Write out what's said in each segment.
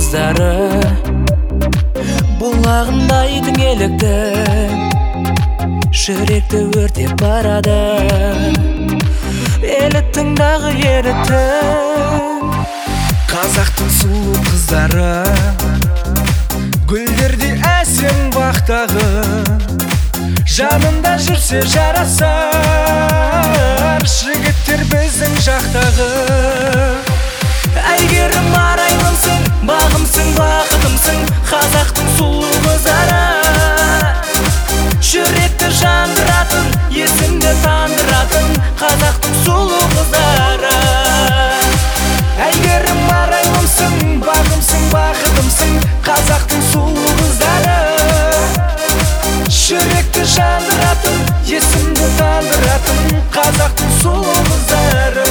қыздары, бұлағындай дөңгелектің жүректі өртеп барады. Еліттіңдағы еліттің қазақтың сұлу қыздары, гүлдердей әсем бақтағы, жанында жүрсе жарасар жігіттер біздің жақтағы. Әйгерім арайлымсың, бағымсың, бақытымсың, қазақтың сұлу қыздары, жүректі жандыратын, есімді тандыратын, қазақтың сұлу қыздары. Әйгерім арайлымсың, бағымсың, бақытымсың, қазақтың сұлу қыздары, жүректі жандыратын, есімді тандыратын, қазақтың сұлу қыздары.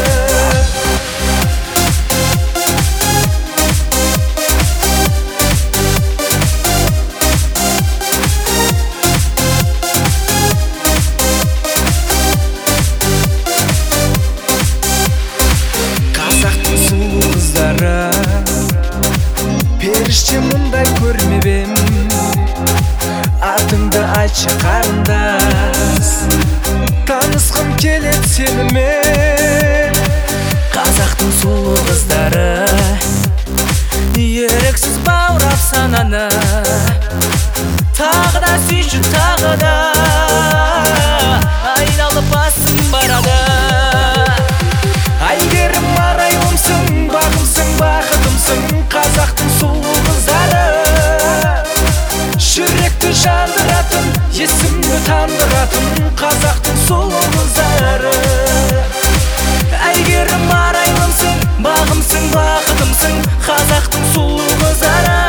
Періште мұндай көрмебем, атыңды айтшы қарындас, танысқым келеді сенімен. Қазақтың сұлу қыздары, еріксіз баурап сананы, тағы да сүйші, тағы да айналып басым барады. Әйгерім арайлымсың, бағымсың, бақытымсың, қазақтың сұлу қыздары, жүректі жандыратын, есімді тандыратын, қазақтың сұлу қыздары. Әйгерім арайлымсың, бағымсың, бақытымсың, қазақтың сұлу қыздары,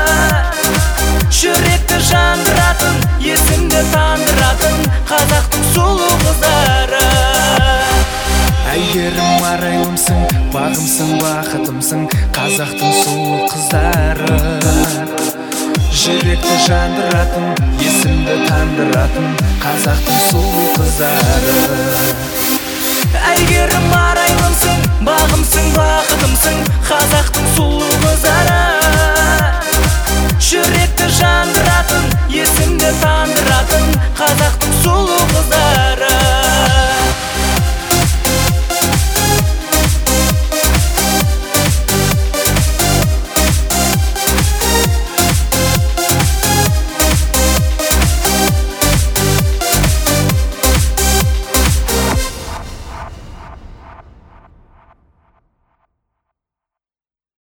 жүректі жандыратын, есімді тандыратын, қазақтың сұлу қыздары. Әйгерім арайлымсың, бағымсың, бақытымсың, қазақтың сұлу қыздары, жүректі жандыратын, есімді тандыратын, қазақтың сұлу қыздары. Әйгерім арайлымсың, бағымсың, бақытымсың, қазақтың